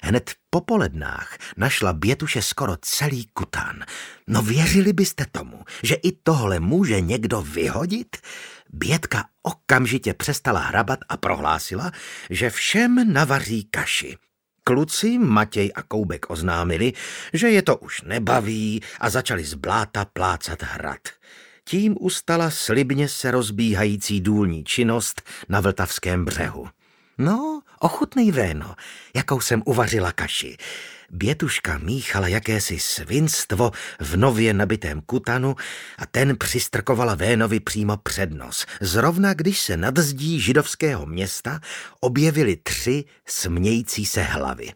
Hned po polednách našla Bětuše skoro celý kutan. No věřili byste tomu, že i tohle může někdo vyhodit? Bětka okamžitě přestala hrabat a prohlásila, že všem navaří kaši. Kluci Matěj a Koubek oznámili, že je to už nebaví a začali z bláta plácat hrad. Tím ustala slibně se rozbíhající důlní činnost na Vltavském břehu. No, ochutnej, Véno, jakou jsem uvařila kaši. Bětuška míchala jakési svinstvo v nově nabitém kutanu a ten přistrkovala Vénovi přímo před nos. Zrovna když se nad zdí židovského města objevily 3 smějící se hlavy.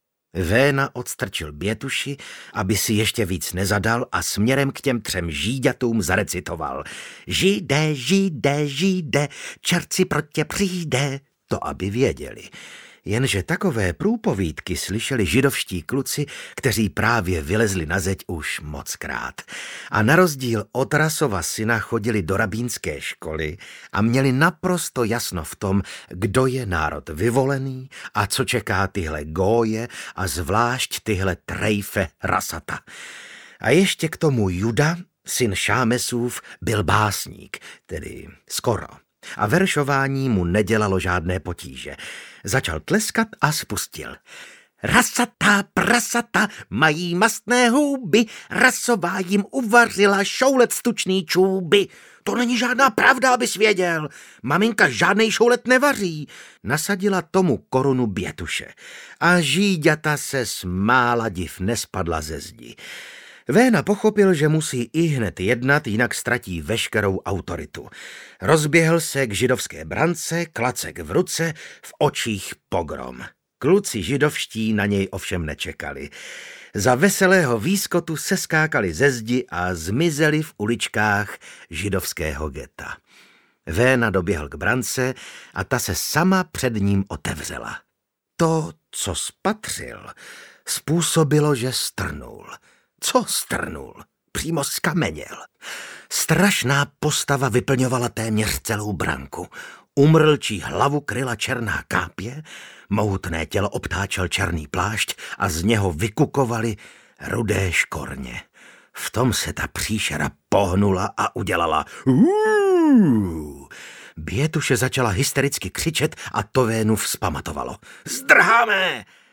Véna odstrčil Bětuši, aby si ještě víc nezadal a směrem k těm 3 žíďatům zarecitoval. Žide, žide, žide, čert si pro tě přijde. To aby věděli. Jenže takové průpovídky slyšeli židovští kluci, kteří právě vylezli na zeď už mockrát. A na rozdíl od Rasova syna chodili do rabínské školy a měli naprosto jasno v tom, kdo je národ vyvolený a co čeká tyhle góje a zvlášť tyhle trejfe rasata. A ještě k tomu Juda, syn Šámesův, byl básník, tedy skoro. A veršování mu nedělalo žádné potíže. Začal tleskat a spustil. Rasata, prasata, mají mastné houby, rasová jim uvařila šoulet z tučný čůby. To není žádná pravda, abys věděl. Maminka žádnej šoulet nevaří. Nasadila tomu korunu Bětuše. A žíďata se smála, div nespadla ze zdi. Véna pochopil, že musí ihned jednat, jinak ztratí veškerou autoritu. Rozběhl se k židovské brance, klacek v ruce, v očích pogrom. Kluci židovští na něj ovšem nečekali. Za veselého výskotu seskákali ze zdi a zmizeli v uličkách židovského geta. Véna doběhl k brance a ta se sama před ním otevřela. To, co spatřil, způsobilo, že strnul. Co strnul? Přímo skameněl. Strašná postava vyplňovala téměř celou branku. Umrlčí hlavu kryla černá kápě, mohutné tělo obtáčel černý plášť a z něho vykukovaly rudé škorně. V tom se ta příšera pohnula a udělala Bětuše začala hystericky křičet a to Vénu vzpamatovalo. Zdrháme!